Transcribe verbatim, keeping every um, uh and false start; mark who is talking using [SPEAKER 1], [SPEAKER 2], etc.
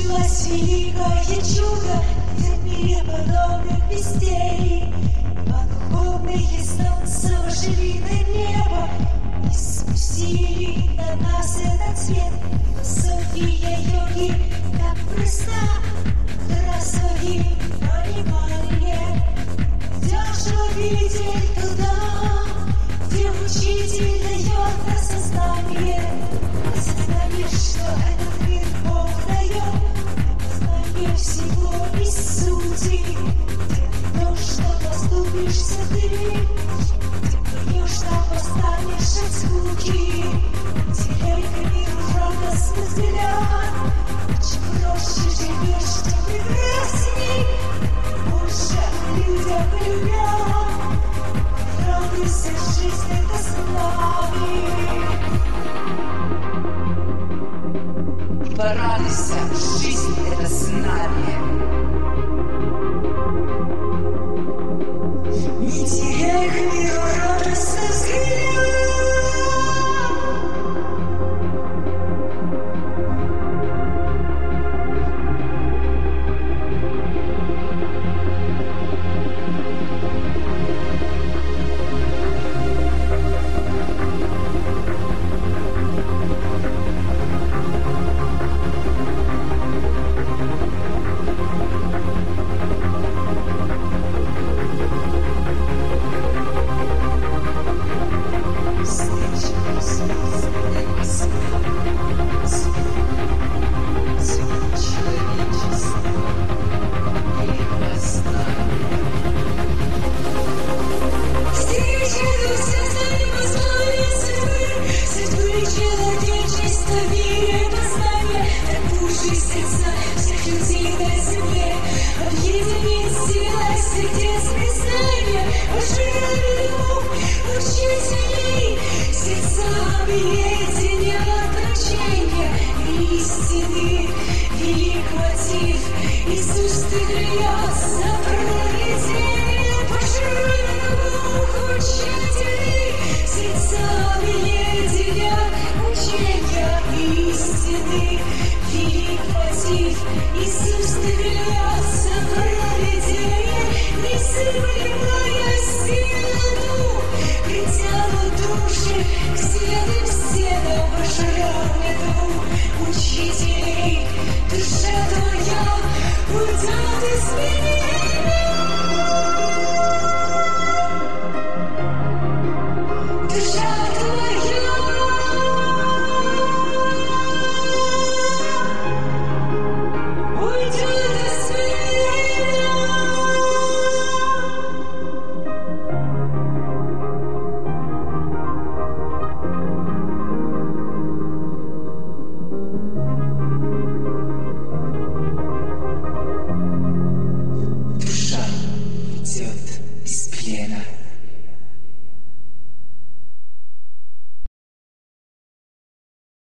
[SPEAKER 1] свершилось великое чудо, нет мире подобных вестей. Два духовные солнца вошли на небо и спустили на нас этот свет. Философия йоги так проста, для своим пониманием. Идешь увидеть туда, где учитель дает осознание. Осознаешь, что этот мир Бог дает, познание всего из сути. Где то, что поступишься ты, где поешь, там восстанешь от скуки. Теряй-ка миру радостный взгляд, чем проще живешь, тем прекрасней. Больше людям любят, радуйся, жизнь это славе.
[SPEAKER 2] Порадуйся, жизнь это знание.
[SPEAKER 1] Не теряй к миру радостный взгляд. Иисус, ты грязь за провидение, пожалуй, учителей, сердца объединя, учения истины, велик мотив. Иисус, ты грязь за провидение, незыблемая сила, притянут души к стенам, стенам, пожалуй, учителей, душа твоя уйдет из меня.